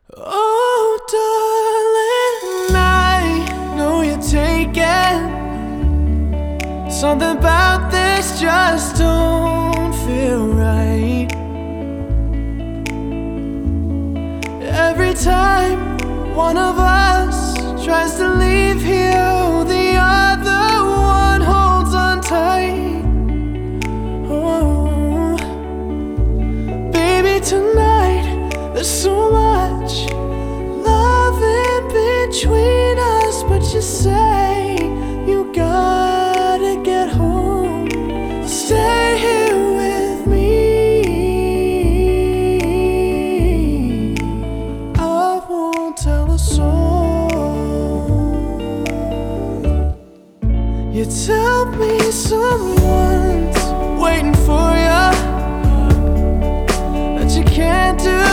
Oh, darling, I know you're taken. Something about this just don't feel right. Every time one of us tries to leave here, the other one holds on tight. Oh, baby, tonight there's so much love in between us, but you say you gotta get home. Stay here with me. I won't tell a soul. You tell me someone's waiting for you, that you can't do